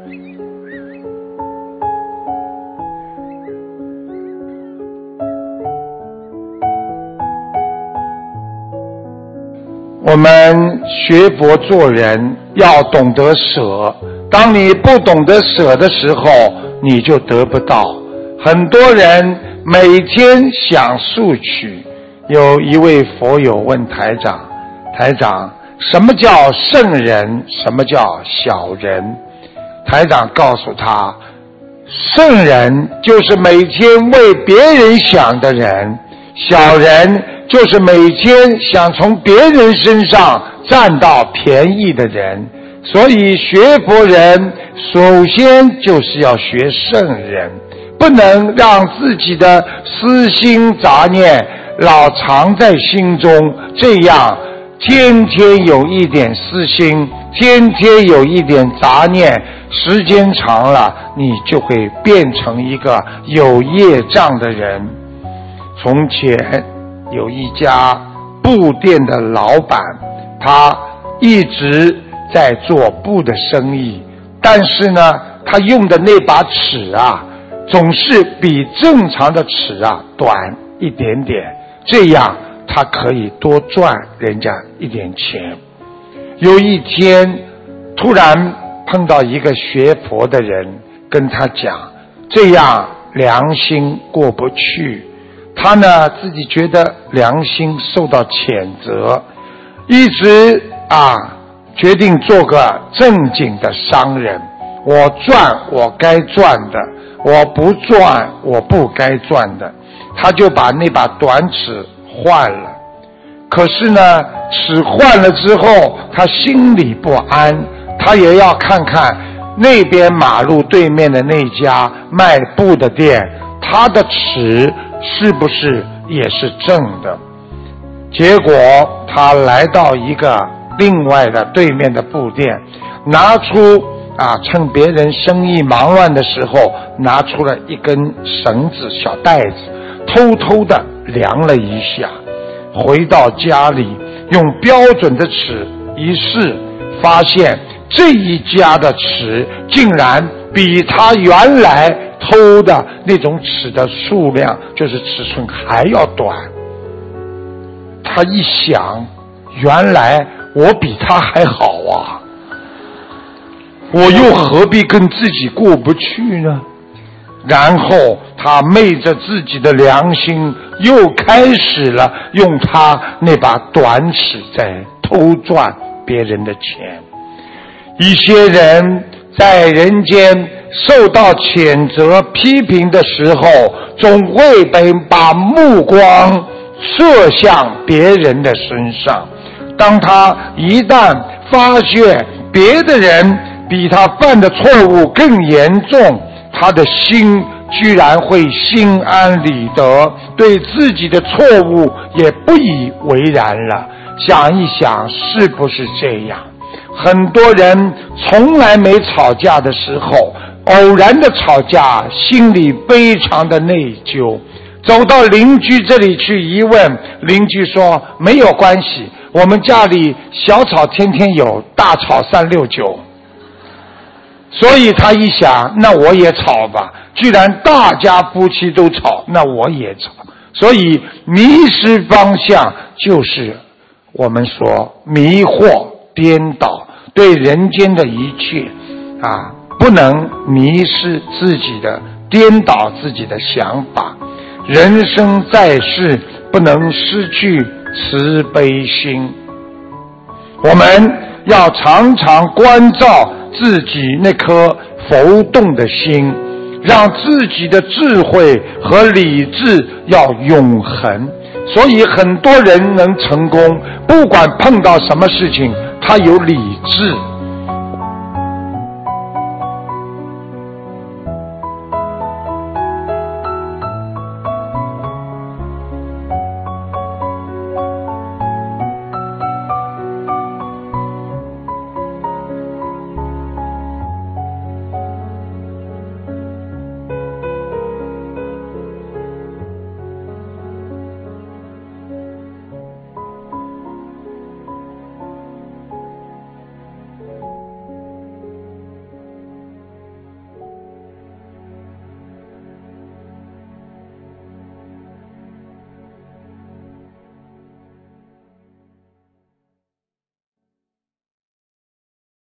我们学佛做人要懂得舍，当你不懂得舍的时候，你就得不到。很多人每天想索取。有一位佛友问台长，台长，什么叫圣人，什么叫小人？台长告诉他，圣人就是每天为别人想的人，小人就是每天想从别人身上占到便宜的人。所以学佛人首先就是要学圣人，不能让自己的私心杂念老藏在心中，这样天天有一点私心，天天有一点杂念，时间长了你就会变成一个有业障的人。从前有一家布店的老板，他一直在做布的生意，但是呢，他用的那把尺啊，总是比正常的尺啊短一点点，这样他可以多赚人家一点钱。有一天突然碰到一个学佛的人，跟他讲，这样良心过不去。他呢自己觉得良心受到谴责，一直决定做个正经的商人。我赚我该赚的，我不赚我不该赚的。他就把那把短尺换了。可是呢，尺换了之后，他心里不安，他也要看看那边马路对面的那家卖布的店，他的尺是不是也是正的。结果他来到一个另外的对面的布店，拿出趁别人生意忙乱的时候，拿出了一根绳子小带子，偷偷的量了一下，回到家里用标准的尺一试，发现这一家的尺竟然比他原来偷的那种尺的数量，就是尺寸还要短。他一想，原来我比他还好啊，我又何必跟自己过不去呢？然后他昧着自己的良心，又开始了用他那把短尺在偷赚别人的钱。一些人在人间受到谴责批评的时候，总会把目光射向别人的身上。当他一旦发现别的人比他犯的错误更严重，他的心居然会心安理得，对自己的错误也不以为然了。想一想，是不是这样？很多人从来没吵架的时候，偶然的吵架，心里非常的内疚。走到邻居这里去一问，邻居说没有关系，我们家里小吵天天有，大吵369。所以他一想，那我也吵吧，居然大家夫妻都吵，那我也吵。所以迷失方向，就是我们说迷惑颠倒，对人间的一切不能迷失自己的，颠倒自己的想法。人生在世，不能失去慈悲心。我们要常常关照自己那颗浮动的心，让自己的智慧和理智要永恒。所以很多人能成功，不管碰到什么事情，他有理智，